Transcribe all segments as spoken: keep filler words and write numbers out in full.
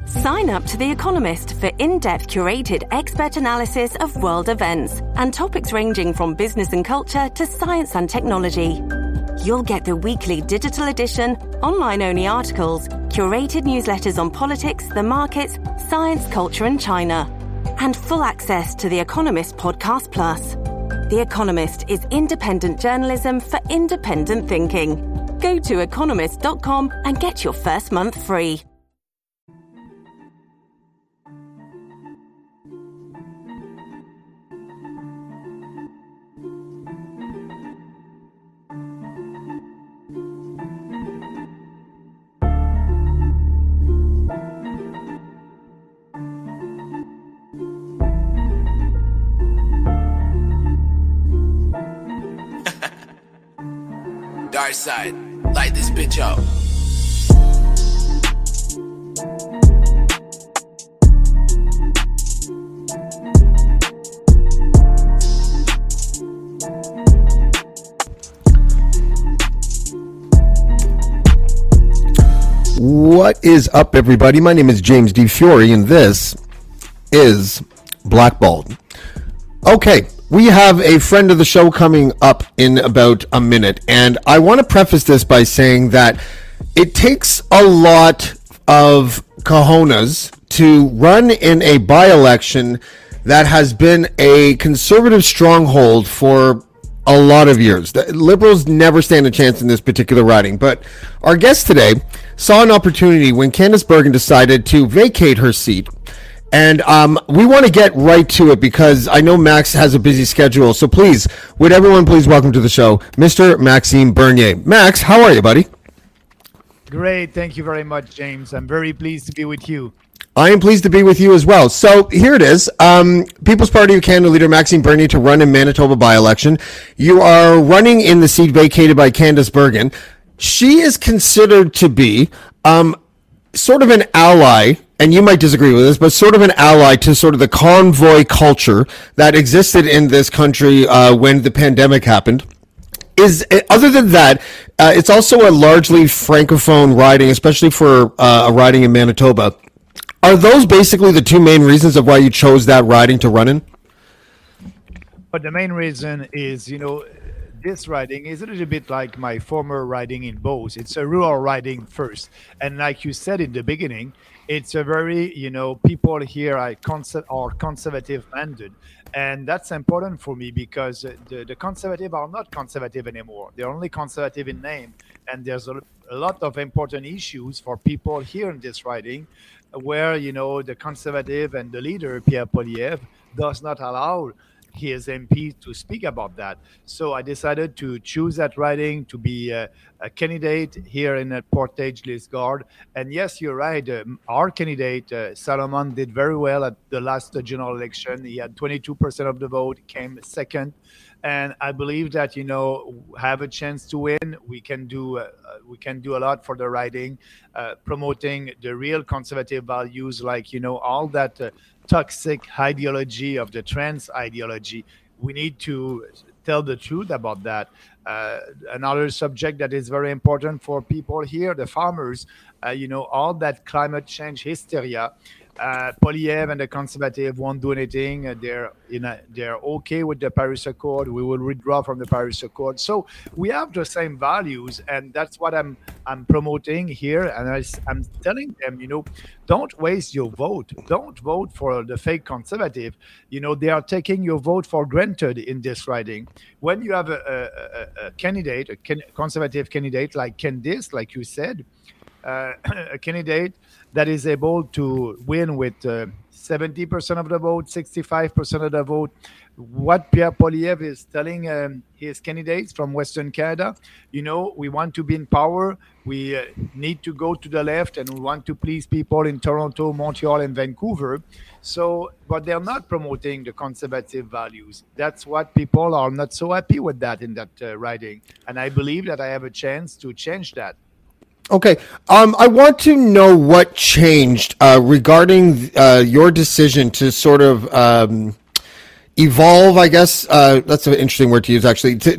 Sign up to The Economist for in-depth curated expert analysis of world events and topics ranging from business and culture to science and technology. You'll get the weekly digital edition, online-only articles, curated newsletters on politics, the markets, science, culture and China, and full access to The Economist Podcast Plus. The Economist is independent journalism for independent thinking. Go to economist dot com and get your first month free. Dark side, light this bitch up. What is up, everybody? My name is James D. Fiore, and this is Blackballed. Okay. We have a friend of the show coming up in about a minute, and I want to preface this by saying that it takes a lot of cojones to run in a by-election that has been a conservative stronghold for a lot of years. The Liberals never stand a chance in this particular riding, but our guest today saw an opportunity when Candice Bergen decided to vacate her seat. And um, we want to get right to it because I know Max has a busy schedule. So please, would everyone please welcome to the show, Mister Maxime Bernier. Max, how are you, buddy? Great. Thank you very much, James. I'm very pleased to be with you. I am pleased to be with you as well. So here it is. Um, People's Party of Canada leader Maxime Bernier to run in Manitoba by-election. You are running in the seat vacated by Candice Bergen. She is considered to be um, sort of an ally, and you might disagree with this, but sort of an ally to sort of the convoy culture that existed in this country uh, when the pandemic happened. Is other than that, uh, it's also a largely francophone riding, especially for uh, a riding in Manitoba. Are those basically the two main reasons of why you chose that riding to run in? But the main reason is, you know, this riding is a little bit like my former riding in Beauce. It's a rural riding first. And like you said in the beginning, it's a very, you know, people here are, conser- are conservative-minded. And that's important for me because the, the conservative are not conservative anymore. They're only conservative in name. And there's a, a lot of important issues for people here in this riding where, you know, the conservative and the leader, Pierre Poilievre, does not allow his M P to speak about that. So I decided to choose that riding to be a, a candidate here in uh, Portage-Lisgard. And yes, you're right. Uh, our candidate, uh, Salomon, did very well at the last uh, general election. He had twenty-two percent of the vote, came second. And I believe that, you know, have a chance to win. We can do uh, we can do a lot for the riding, uh, promoting the real conservative values, like, you know, all that uh, toxic ideology of the trans ideology. We need to tell the truth about that. Uh, another subject that is very important for people here, the farmers, uh, you know, all that climate change hysteria. Uh, Poilievre and the conservative won't do anything. Uh, they're in a, they're okay with the Paris Accord. We will withdraw from the Paris Accord. So we have the same values, and that's what I'm I'm promoting here. And I, I'm telling them, you know, don't waste your vote. Don't vote for the fake conservative. You know, they are taking your vote for granted in this riding. When you have a, a, a candidate, a can, conservative candidate like Candice, like you said, uh, a candidate that is able to win with uh, seventy percent of the vote, sixty-five percent of the vote. What Pierre Poilievre is telling um, his candidates from Western Canada, you know, we want to be in power. We uh, need to go to the left, and we want to please people in Toronto, Montreal, and Vancouver. So, but they're not promoting the conservative values. That's what people are not so happy with that in that uh, riding. And I believe that I have a chance to change that. Okay. Um, I want to know what changed uh, regarding uh, your decision to sort of um, evolve, I guess. Uh, that's an interesting word to use, actually, to, to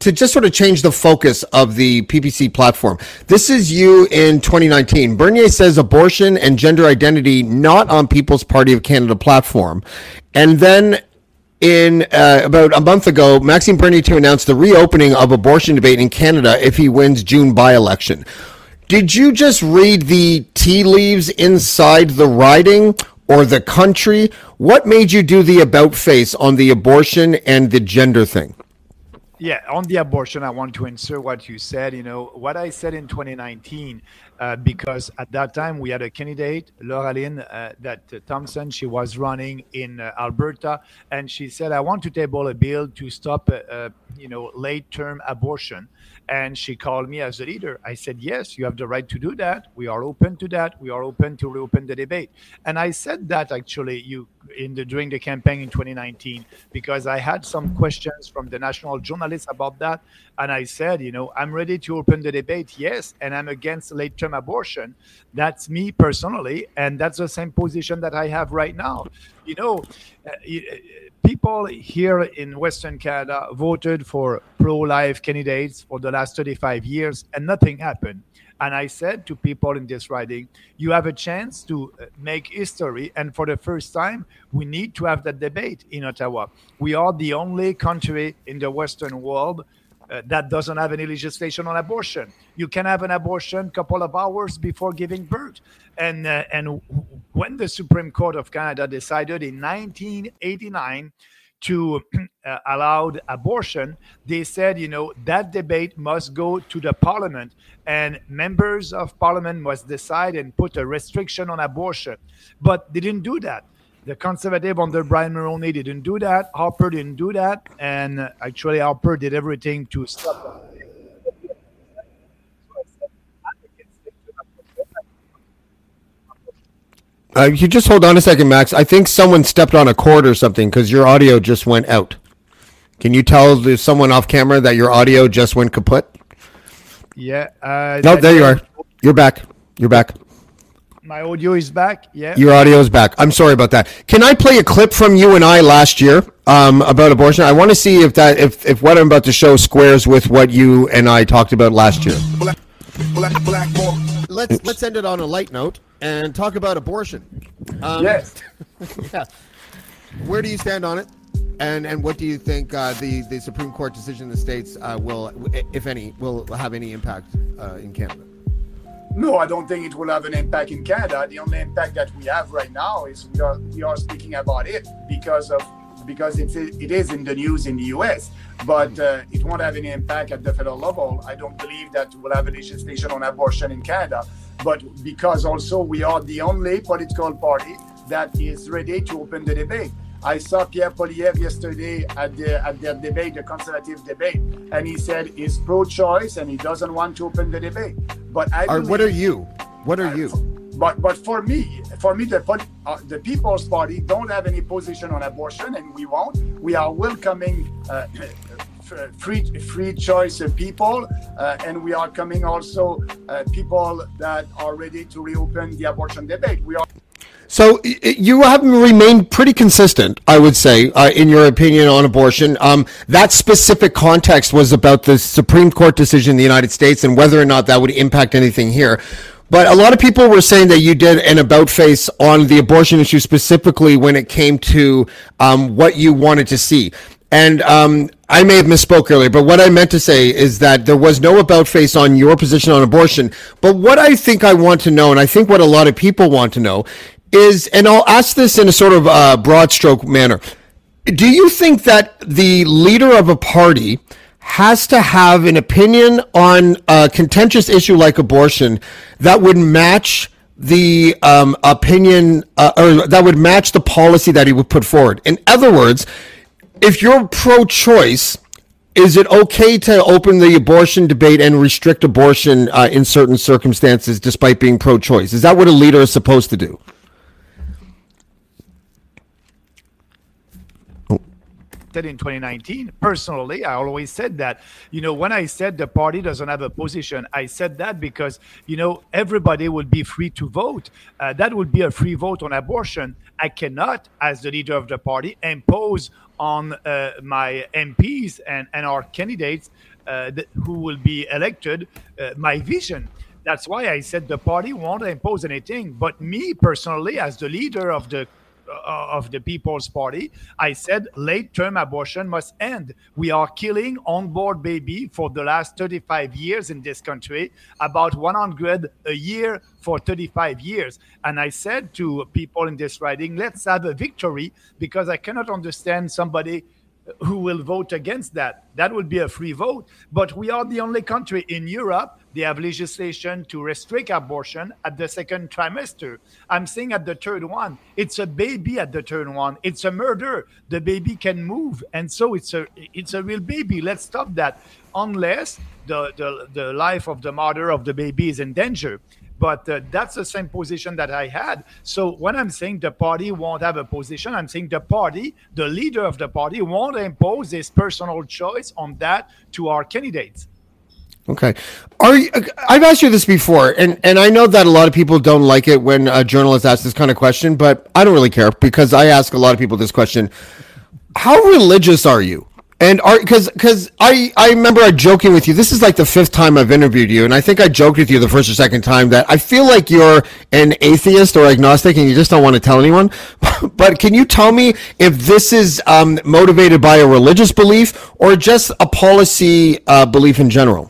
to just sort of change the focus of the P P C platform. This is you in twenty nineteen. Bernier says abortion and gender identity not on People's Party of Canada platform. And then in uh, about a month ago, Maxime Bernier to announce the reopening of abortion debate in Canada if he wins June by-election. Did you just read the tea leaves inside the riding or the country? What made you do the about face on the abortion and the gender thing? Yeah, on the abortion, I want to answer what you said. You know, what I said in twenty nineteen, uh, because at that time we had a candidate, Laura Lynn, uh, that uh, Thompson, she was running in uh, Alberta, and she said, I want to table a bill to stop, uh, uh, you know, late-term abortion. And she called me as a leader. I said, yes, you have the right to do that. We are open to that. We are open to reopen the debate. And I said that actually you in the during the campaign in twenty nineteen, because I had some questions from the national journalists about that. And I said, you know, I'm ready to open the debate, yes, and I'm against late-term abortion. That's me personally, and that's the same position that I have right now. You know, uh, people here in Western Canada voted for pro-life candidates for the last thirty-five years, and nothing happened. And I said to people in this riding, you have a chance to make history. And for the first time, we need to have that debate in Ottawa. We are the only country in the Western world uh, that doesn't have any legislation on abortion. You can have an abortion a couple of hours before giving birth. And, uh, and when the Supreme Court of Canada decided in nineteen eighty-nine to uh, allow abortion, they said, you know, that debate must go to the parliament and members of parliament must decide and put a restriction on abortion. But they didn't do that. The Conservative under Brian Mulroney didn't do that. Harper didn't do that. And uh, actually, Harper did everything to stop that. Uh, you just hold on a second, Max. I think someone stepped on a cord or something because your audio just went out. Can you tell there's someone off camera that your audio just went kaput? Yeah. Uh, no, there you are. You're back. You're back. My audio is back. Yeah. Your audio is back. I'm sorry about that. Can I play a clip from you and I last year um, about abortion? I want to see if that if, if what I'm about to show squares with what you and I talked about last year. Black, black, black, let's let's end it on a light note and talk about abortion. Um, yes. Yeah. Where do you stand on it? And and what do you think uh, the, the Supreme Court decision in the States uh, will, if any, will have any impact uh, in Canada? No, I don't think it will have an impact in Canada. The only impact that we have right now is we are we are speaking about it because of because it's it is in the news in the U S, but uh, it won't have any impact at the federal level. I don't believe that we'll have a legislation on abortion in Canada, but because also we are the only political party that is ready to open the debate. I saw Pierre Poilievre yesterday at the at their debate, the Conservative debate, and he said he's pro-choice and he doesn't want to open the debate. But I believe, what are you? What are you? But but for me, for me, the uh, the People's Party don't have any position on abortion, and we won't. We are welcoming uh, free free choice people, uh, and we are coming also uh, people that are ready to reopen the abortion debate. We are. So you have remained pretty consistent, I would say, uh, in your opinion on abortion. Um, that specific context was about the Supreme Court decision in the United States and whether or not that would impact anything here. But a lot of people were saying that you did an about face on the abortion issue specifically when it came to um, what you wanted to see. And um, I may have misspoke earlier, but what I meant to say is that there was no about face on your position on abortion. But what I think I want to know, and I think what a lot of people want to know, is, and I'll ask this in a sort of uh, broad stroke manner, do you think that the leader of a party has to have an opinion on a contentious issue like abortion that would match the um, opinion, uh, or that would match the policy that he would put forward? In other words, if you're pro-choice, is it okay to open the abortion debate and restrict abortion uh, in certain circumstances despite being pro-choice? Is that what a leader is supposed to do? In twenty nineteen, personally, I always said that, you know, when I said the party doesn't have a position, I said that because, you know, everybody would be free to vote. Uh, that would be a free vote on abortion. I cannot, as the leader of the party, impose on uh, my M Ps and, and our candidates uh, th- who will be elected, uh, my vision. That's why I said the party won't impose anything. But me personally, as the leader of the uh, of the People's Party, I said late-term abortion must end. We are killing unborn baby for the last thirty-five years in this country, about one hundred a year for thirty-five years. And I said to people in this riding, let's have a victory, because I cannot understand somebody who will vote against that. That would be a free vote. But we are the only country in Europe, they have legislation to restrict abortion at the second trimester. I'm saying at the third one. It's a baby at the third one. It's a murder. The baby can move. And so it's a it's a real baby. Let's stop that. Unless the, the, the life of the mother of the baby is in danger. But uh, that's the same position that I had. So when I'm saying the party won't have a position, I'm saying the party, the leader of the party, won't impose his personal choice on that to our candidates. Okay. Are you, I've asked you this before, and, and I know that a lot of people don't like it when a journalist asks this kind of question, but I don't really care, because I ask a lot of people this question. How religious are you? And are because because I, I remember I joking with you. This is like the fifth time I've interviewed you, and I think I joked with you the first or second time that I feel like you're an atheist or agnostic, and you just don't want to tell anyone. But can you tell me if this is um, motivated by a religious belief or just a policy uh, belief in general?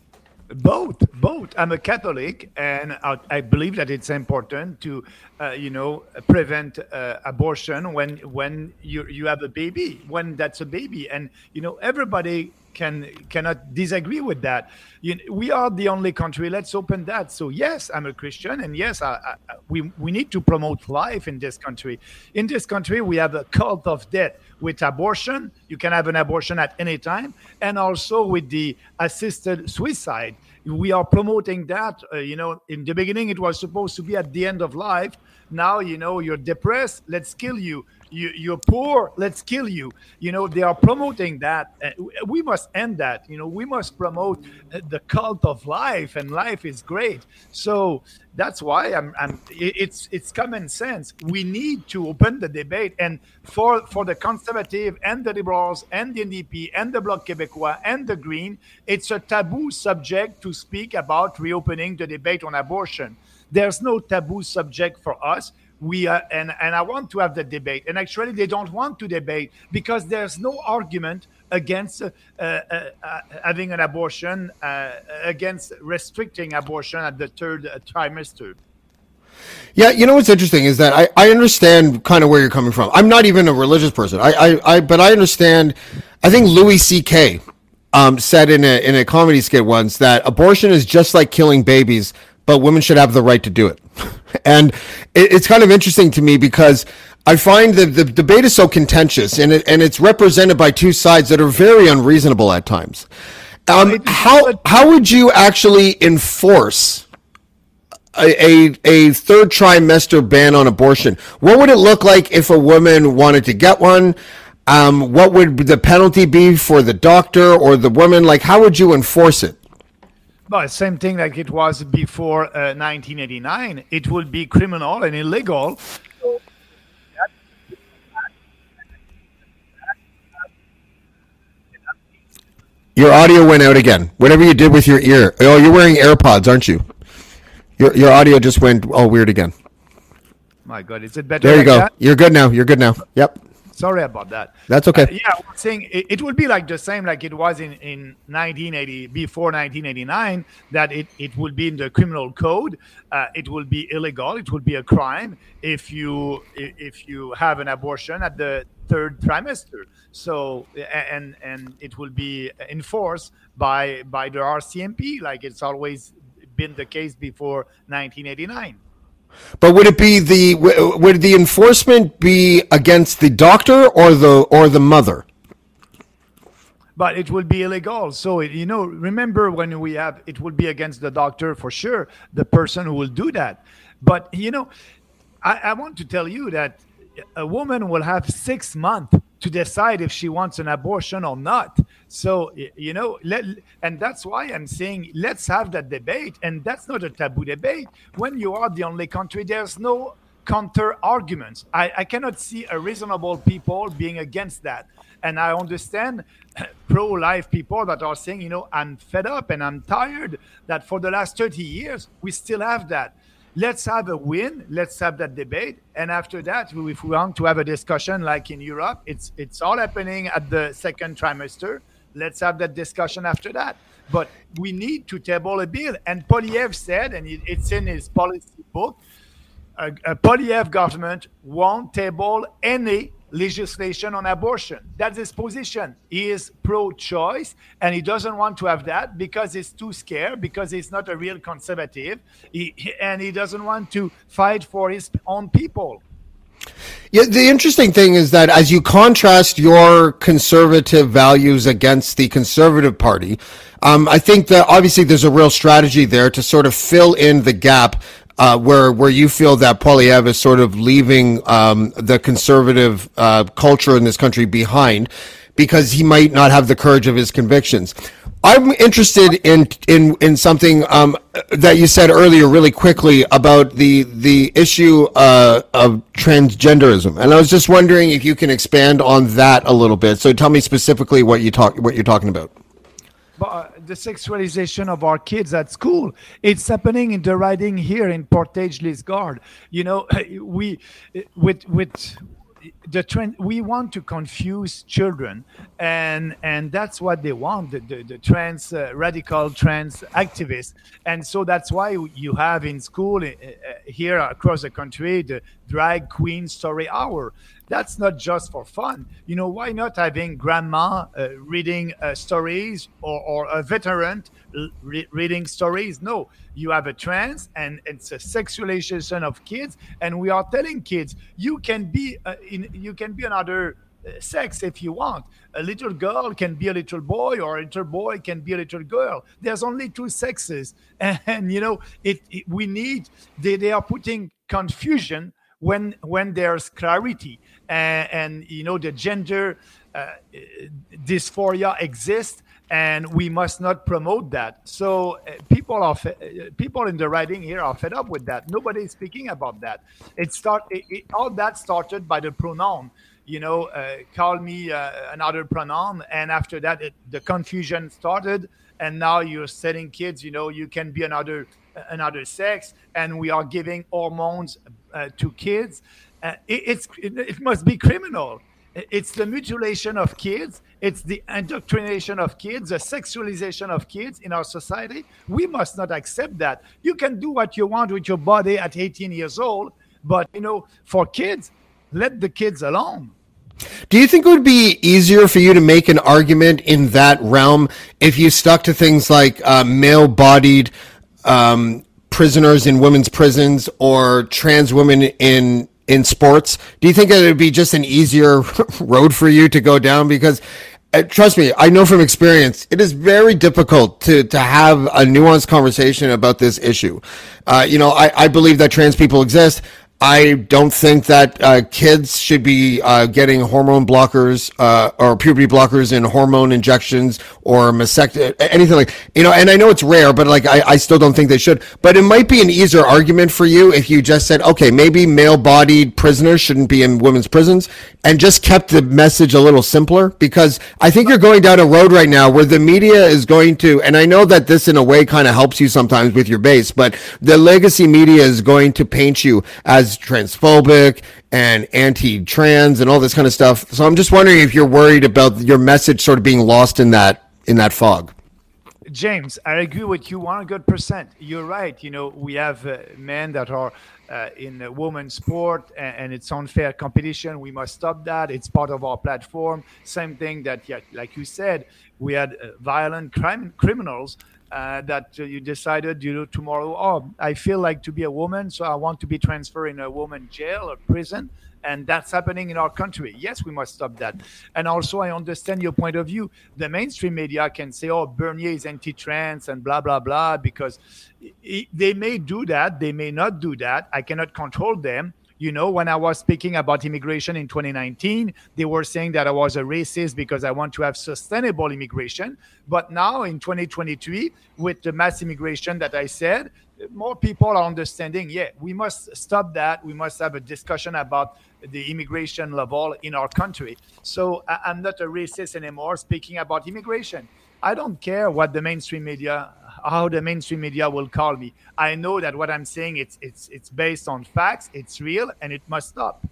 Both, both. I'm a Catholic, and I, I believe that it's important to, uh, you know, prevent uh, abortion when when you you have a baby, when that's a baby, and you know everybody can cannot disagree with that. You, we are the only country. Let's open that. So yes, I'm a Christian, and yes, I, I, we we need to promote life in this country. In this country, we have a cult of death. With abortion, you can have an abortion at any time, and also with the assisted suicide. We are promoting that. Uh, you know, in the beginning, it was supposed to be at the end of life. Now, you know, you're depressed, let's kill you. you. You're poor, let's kill you. You know, they are promoting that. Uh, we must end that. You know, we must promote the cult of life, and life is great. So that's why I'm, I'm it's it's common sense. We need to open the debate. And for, for the Conservative and the Liberals and the N D P and the Bloc Québécois and the Green, it's a taboo subject to speak about reopening the debate on abortion. There's no taboo subject for us. We are, and, and I want to have the debate. And actually, they don't want to debate because there's no argument against uh, uh, uh, having an abortion, uh, against restricting abortion at the third uh, trimester. Yeah, you know what's interesting is that I, I understand kind of where you're coming from. I'm not even a religious person. I, I, I but I understand. I think Louis C K um, said in a in a comedy skit once that abortion is just like killing babies, but women should have the right to do it. And it, it's kind of interesting to me because I find that the debate is so contentious, and it, and it's represented by two sides that are very unreasonable at times. Um, how how would you actually enforce a, a a third trimester ban on abortion? What would it look like if a woman wanted to get one? Um, what would the penalty be for the doctor or the woman? Like, how would you enforce it? Well, same thing like it was before uh, nineteen eighty-nine. It would be criminal and illegal. Your audio went out again. Whatever you did with your ear. Oh, you're wearing AirPods, aren't you? Your your audio just went all weird again. My God, is it better? There you like go. that? You're good now. You're good now. Yep. Sorry about that. That's okay. Uh, yeah, I was saying it, it would be like the same like it was in, in nineteen eighty, before nineteen eighty-nine, that it, it would be in the criminal code. Uh, it will be illegal. It would be a crime if you if you have an abortion at the third trimester. So and and it will be enforced by by the R C M P, like it's always been the case before nineteen eighty-nine. But would it be the would the enforcement be against the doctor or the or the mother? But it will be illegal. So you know, remember when we have it will be against the doctor for sure, the person who will do that. But you know, I, I want to tell you that a woman will have six months to decide if she wants an abortion or not. So, you know, let, and that's why I'm saying let's have that debate. And that's not a taboo debate. When you are the only country, there's no counter arguments. I, I cannot see a reasonable people being against that. And I understand pro-life people that are saying, you know, I'm fed up and I'm tired that for the last thirty years, we still have that. Let's have a win. Let's have that debate. And after that, if we want to have a discussion like in Europe, it's it's all happening at the second trimester. Let's have that discussion after that. But we need to table a bill. And Poilievre said, and it, it's in his policy book, a, a Poilievre government won't table any legislation on abortion. That's his position. He is pro-choice, and he doesn't want to have that because he's too scared, because he's not a real conservative, he, and he doesn't want to fight for his own people. Yeah, the interesting thing is that as you contrast your conservative values against the Conservative Party, um, I think that obviously there's a real strategy there to sort of fill in the gap Uh, where where you feel that Poilievre is sort of leaving um, the conservative uh, culture in this country behind because he might not have the courage of his convictions. I'm interested in in in something um, that you said earlier, really quickly, about the the issue uh, of transgenderism, and I was just wondering if you can expand on that a little bit. So tell me specifically what you talk what you're talking about. Uh, the sexualization of our kids at school. It's happening in the riding here in Portage-Lisgard. You know, we with with the trend. We want to confuse children, and and that's what they want. The the, the trans uh, radical trans activists, and so that's why you have in school uh, here across the country the drag queen story hour. That's not just for fun. You know, why not having grandma uh, reading uh, stories or, or a veteran re- reading stories? No, you have a trans, and it's a sexualization of kids. And we are telling kids, you can be uh, in, you can be another uh, sex if you want. A little girl can be a little boy, or a little boy can be a little girl. There's only two sexes. And, and you know, it, it we need, they, they are putting confusion when when there's clarity, and, and you know the gender uh, dysphoria exists, and we must not promote that. So uh, people are fe- people in the riding here are fed up with that. Nobody is speaking about that. It start it, it, all that started by the pronoun. You know, uh, call me uh, another pronoun, and after that it, the confusion started, and now you're telling kids, you know, you can be another another sex, and we are giving hormones uh, to kids. Uh, it, it's it, it must be criminal. It's the mutilation of kids. It's the indoctrination of kids, the sexualization of kids in our society. We must not accept that. You can do what you want with your body at eighteen years old, but you know, for kids, let the kids alone. Do you think it would be easier for you to make an argument in that realm if you stuck to things like uh, male-bodied um, prisoners in women's prisons or trans women in in sports? Do you think it would be just an easier road for you to go down? Because uh, trust me, I know from experience, it is very difficult to, to have a nuanced conversation about this issue. Uh, you know, I, I believe that trans people exist. I don't think that uh, kids should be uh, getting hormone blockers uh, or puberty blockers and hormone injections or mastectomy, anything like, you know, and I know it's rare, but like I, I still don't think they should. But it might be an easier argument for you if you just said, okay, maybe male-bodied prisoners shouldn't be in women's prisons, and just kept the message a little simpler. Because I think you're going down a road right now where the media is going to, and I know that this in a way kind of helps you sometimes with your base, but the legacy media is going to paint you as transphobic and anti-trans and all this kind of stuff. So I'm just wondering if you're worried about your message sort of being lost in that in that fog. James, I agree with you one hundred percent. You're right. You know, we have uh, men that are uh, in uh, women's sport, and, and it's unfair competition. We must stop that. It's part of our platform. Same thing that, yeah, like you said, we had uh, violent crime criminals Uh, that uh, you decided, you know, tomorrow, oh, I feel like to be a woman, so I want to be transferred in a woman jail or prison. And that's happening in our country. Yes, we must stop that. And also, I understand your point of view. The mainstream media can say, oh, Bernier is anti-trans and blah, blah, blah, because it, they may do that. They may not do that. I cannot control them. You know, when I was speaking about immigration in twenty nineteen, they were saying that I was a racist because I want to have sustainable immigration. But now in twenty twenty-three, with the mass immigration that I said, more people are understanding, yeah, we must stop that. We must have a discussion about the immigration level in our country. So I- I'm not a racist anymore speaking about immigration. I don't care what the mainstream media, how the mainstream media will call me. I know that what I'm saying, it's it's it's based on facts, it's real, and it must stop.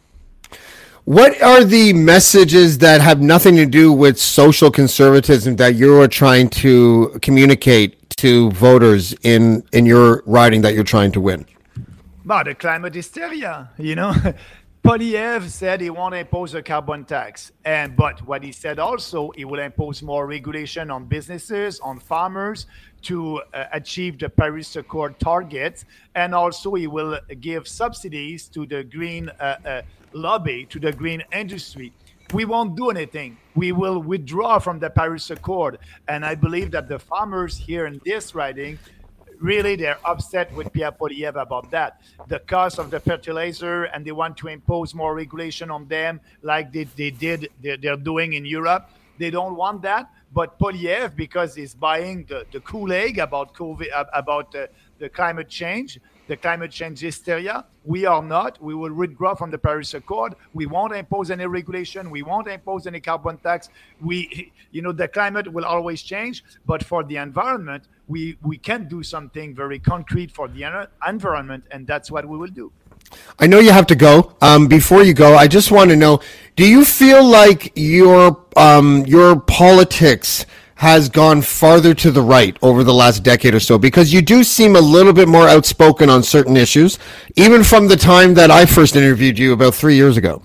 What are the messages that have nothing to do with social conservatism that you're trying to communicate to voters in, in your riding that you're trying to win? But the climate hysteria, you know. Poilievre said he won't impose a carbon tax. And but what he said also, he will impose more regulation on businesses, on farmers to uh, achieve the Paris Accord targets. And also he will give subsidies to the green uh, uh, lobby, to the green industry. We won't do anything. We will withdraw from the Paris Accord. And I believe that the farmers here in this riding, really, they're upset with Pierre Poilievre about that. The cost of the fertilizer, and they want to impose more regulation on them like they, they did, they're, they're doing in Europe. They don't want that. But Poilievre, because he's buying the, the Kool-Aid about COVID, about uh, the climate change, the climate change hysteria, we are not. We will withdraw from the Paris Accord. We won't impose any regulation. We won't impose any carbon tax. We, you know, the climate will always change. But for the environment, we, we can do something very concrete for the environment, and that's what we will do. I know you have to go. Um, before you go, I just want to know, do you feel like your um, your politics has gone farther to the right over the last decade or so? Because you do seem a little bit more outspoken on certain issues, even from the time that I first interviewed you about three years ago.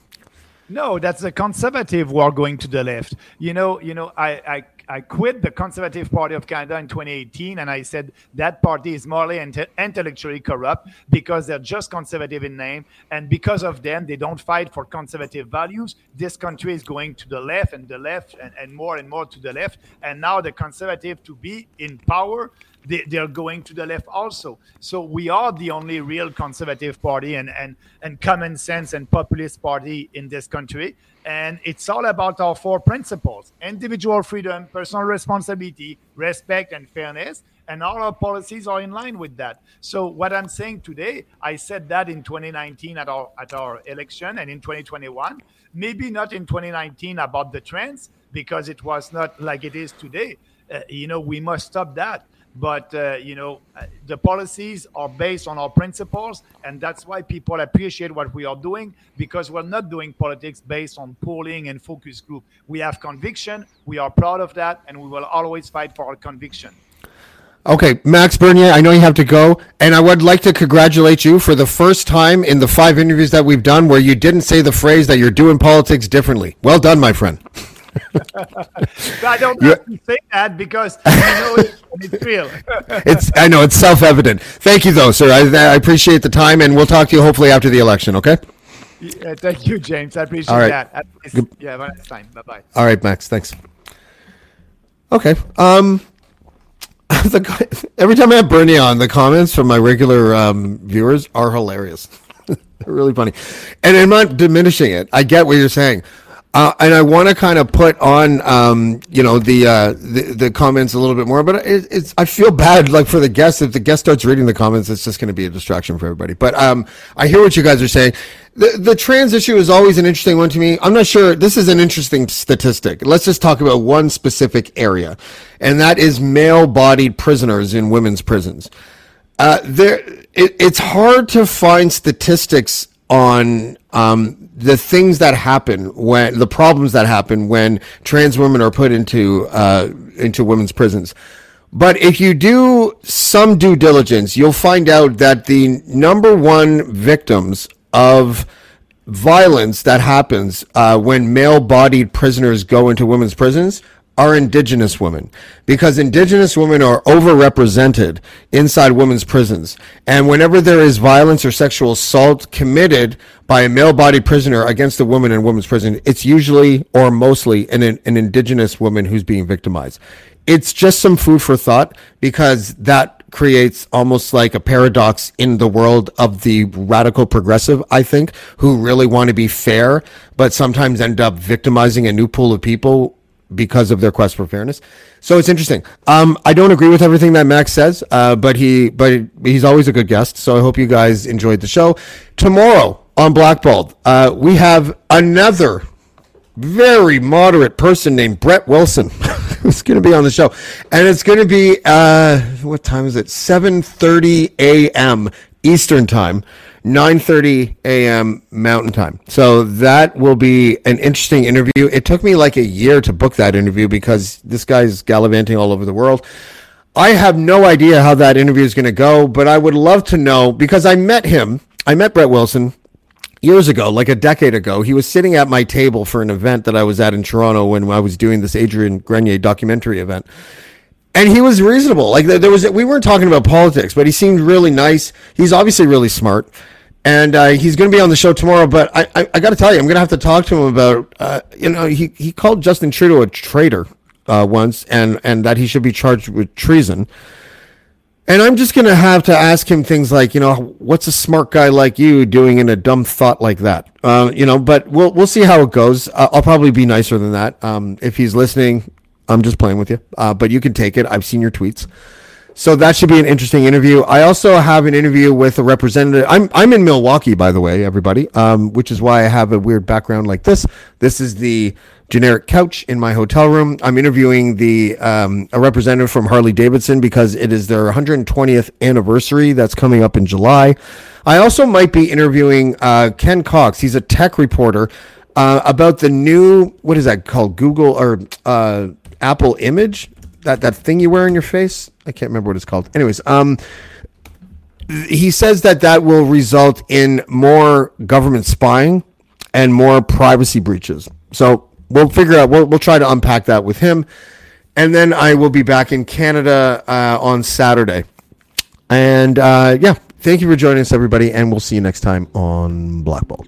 No, that's the conservative who are going to the left. You know, you know, I, I, I quit the Conservative Party of Canada in twenty eighteen, and I said that party is morally and inte- intellectually corrupt because they're just conservative in name, and because of them, they don't fight for conservative values. This country is going to the left and the left and, and more and more to the left, and now the conservative to be in power, they, they're going to the left also. So we are the only real conservative party and, and, and common sense and populist party in this country. And it's all about our four principles: individual freedom, personal responsibility, respect, and fairness. And all our policies are in line with that. So what I'm saying today, I said that in twenty nineteen at our at our election, and in twenty twenty-one, maybe not in twenty nineteen about the trends, because it was not like it is today. Uh, you know, we must stop that. But, uh, you know, uh, the policies are based on our principles, and that's why people appreciate what we are doing, because we're not doing politics based on polling and focus group. We have conviction, we are proud of that, and we will always fight for our conviction. Okay, Max Bernier, I know you have to go, and I would like to congratulate you for the first time in the five interviews that we've done where you didn't say the phrase that you're doing politics differently. Well done, my friend. I don't have to say that because you know it's, it's real. It's I know it's self-evident. Thank you, though, sir. I, I appreciate the time, and we'll talk to you hopefully after the election. Okay. Yeah, thank you, James. I appreciate All right. that. Least, yeah, well, that's fine. Bye bye. All right, Max. Thanks. Okay. Um. The, every time I have Bernie on, the comments from my regular um, viewers are hilarious. They're really funny, and I'm not diminishing it. I get what you're saying. Uh, and I want to kind of put on, um, you know, the, uh, the the comments a little bit more, but it, it's I feel bad, like for the guest. If the guest starts reading the comments, it's just going to be a distraction for everybody. But um, I hear what you guys are saying. The the trans issue is always an interesting one to me. I'm not sure. This is an interesting statistic. Let's just talk about one specific area, and that is male-bodied prisoners in women's prisons. Uh, there, it, it's hard to find statistics on um, the things that happen when the problems that happen when trans women are put into uh, into women's prisons. But if you do some due diligence, you'll find out that the number one victims of violence that happens uh, when male-bodied prisoners go into women's prisons are Indigenous women, because Indigenous women are overrepresented inside women's prisons. And whenever there is violence or sexual assault committed by a male-bodied prisoner against a woman in a women's prison, it's usually or mostly an, an Indigenous woman who's being victimized. It's just some food for thought, because that creates almost like a paradox in the world of the radical progressive, I think, who really want to be fair, but sometimes end up victimizing a new pool of people because of their quest for fairness. So it's interesting. Um, I don't agree with everything that Max says, uh, but he, but he's always a good guest. So I hope you guys enjoyed the show. Tomorrow on Blackballed, uh, we have another very moderate person named Brett Wilson. It's going to be on the show, and it's going to be uh, what time is it? seven thirty a.m. Eastern time, nine thirty a.m. Mountain time. So that will be an interesting interview. It took me like a year to book that interview because this guy's gallivanting all over the world. I have no idea how that interview is going to go, but I would love to know because I met him. I met Brett Wilson years ago, like a decade ago. He was sitting at my table for an event that I was at in Toronto when I was doing this Adrian Grenier documentary event. And he was reasonable. Like there was, we weren't talking about politics, but he seemed really nice. He's obviously really smart. And uh, he's going to be on the show tomorrow. But I, I, I got to tell you, I'm going to have to talk to him about, uh, you know, he, he called Justin Trudeau a traitor uh, once and, and that he should be charged with treason. And I'm just going to have to ask him things like, you know, what's a smart guy like you doing in a dumb thought like that? Uh, you know, but we'll we'll see how it goes. Uh, I'll probably be nicer than that. Um, if he's listening, I'm just playing with you. Uh, but you can take it. I've seen your tweets. So that should be an interesting interview. I also have an interview with a representative. I'm I'm in Milwaukee, by the way, everybody, um, which is why I have a weird background like this. This is the generic couch in my hotel room. I'm interviewing the um, a representative from Harley Davidson because it is their one hundred twentieth anniversary that's coming up in July. I also might be interviewing uh, Ken Cox. He's a tech reporter uh, about the new, what is that called? Google or uh, Apple Image? That that thing you wear on your face? I can't remember what it's called. Anyways, um, he says that that will result in more government spying and more privacy breaches. So we'll figure out, we'll, we'll try to unpack that with him. And then I will be back in Canada uh, on Saturday. And uh, yeah, thank you for joining us, everybody. And we'll see you next time on Blackballed.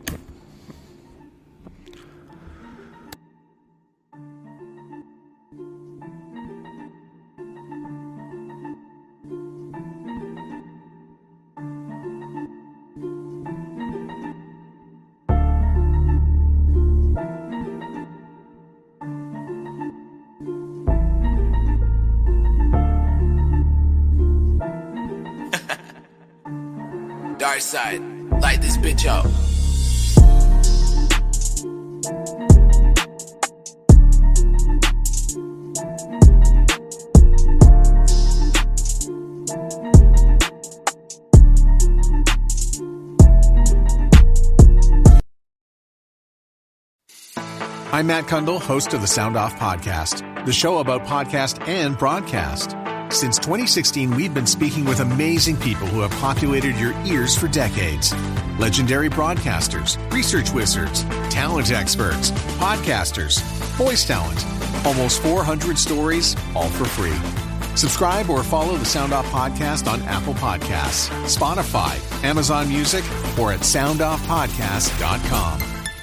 Dark side, light this bitch up. I'm Matt Kundle, host of the Sound Off Podcast, the show about podcast and broadcast. Since twenty sixteen, we've been speaking with amazing people who have populated your ears for decades. Legendary broadcasters, research wizards, talent experts, podcasters, voice talent. Almost four hundred stories, all for free. Subscribe or follow the Sound Off Podcast on Apple Podcasts, Spotify, Amazon Music, or at sound off podcast dot com.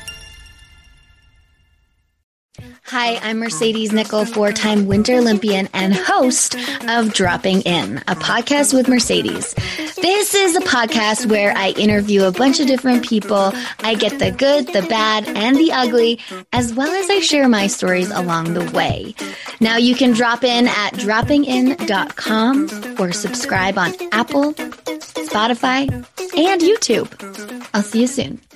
Hi, I'm Mercedes Nickell, four-time Winter Olympian and host of Dropping In, a podcast with Mercedes. This is a podcast where I interview a bunch of different people. I get the good, the bad, and the ugly, as well as I share my stories along the way. Now you can drop in at dropping in dot com or subscribe on Apple, Spotify, and YouTube. I'll see you soon.